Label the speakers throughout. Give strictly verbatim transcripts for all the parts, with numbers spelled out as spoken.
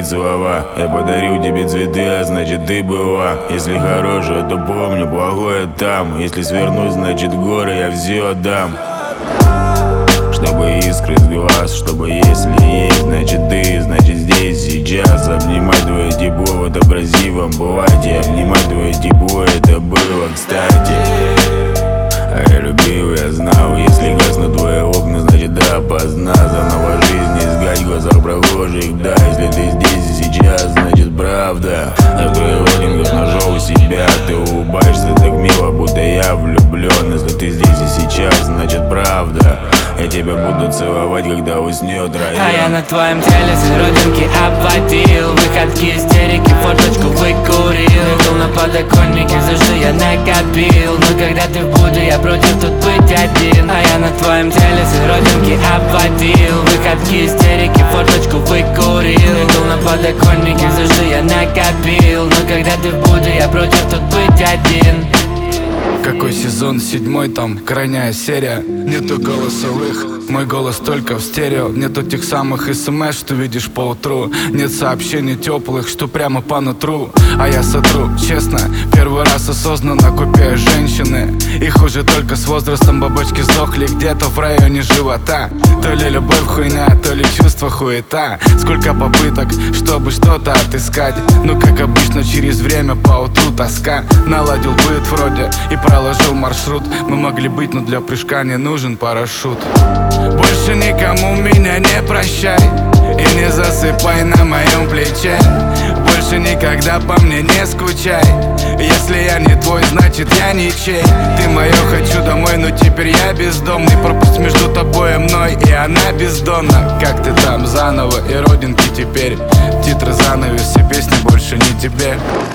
Speaker 1: твои слова. Я подарю тебе цветы, а значит ты была. Если хорошее, то помню, плохое там. Если свернусь, значит горы я все отдам. Чтобы искры с глаз, чтобы если есть, значит ты, значит здесь, сейчас. Обнимать твое тепло в этом красивом платье. Обнимать твое тепло, это было кстати. А я любил, я знал, если гаснут твои окна, значит да, поздна. Заново жизнь искать в глазах прохожих, да. Если ты здесь и сейчас, значит правда. Я в твоих лодингах нашел себя. Ты улыбаешься так мило, будто я влюблен. Если ты здесь и сейчас, значит правда. Я тебя буду целовать, когда уснет район.
Speaker 2: А я на твоем теле все родинки обводил. Выходки, истерики, фоточку выкурил. Был на подоконнике, все, что я накопил. Но когда ты в буде, я против тут быть один. А я на твоем теле все родинки обводил. Выходки, истерики, фоточку выкурил. Был на подоконнике, все, что я накопил. Но когда ты в буде, я против тут быть один.
Speaker 3: Какой сезон? Седьмой, там крайняя серия. Нету голосовых, мой голос только в стерео. Нету тех самых смс, что видишь по утру. Нет сообщений теплых, что прямо по нутру. А я сотру, честно, первый раз осознанно купею женщины. И хуже только с возрастом, бабочки сдохли где-то в районе живота. То ли любовь хуйня, то ли чувство хуета. Сколько попыток, чтобы что-то отыскать. Ну как обычно, через время по утру тоска. Наладил быт вроде и проложил маршрут. Мы могли быть, но для прыжка не нужен парашют. Больше никому меня не прощай и не засыпай на моем плече. Больше никогда по мне не скучай. Если я не твой, значит я ничей. Ты мое, хочу домой, но теперь я бездомный. Пропасть между тобой и мной, и она бездонна. Как ты там, заново и родинки теперь. Титры, занавес, все песни больше не тебе.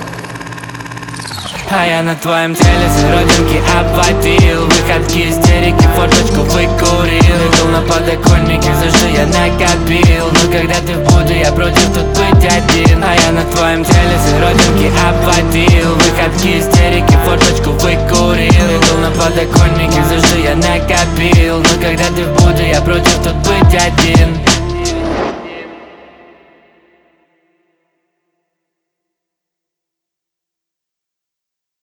Speaker 2: А я на твоем теле все родинки обводил. Выходки, истерики, фоточку выкурил. Был на подоконнике, все, что я накопил. Но когда ты в буде, я против тут быть один. А я на твоем теле все родинки обводил. Выходки, истерики, фоточку выкурил. Был на подоконнике, все, что я накопил. Но когда ты в буде, я против тут быть один.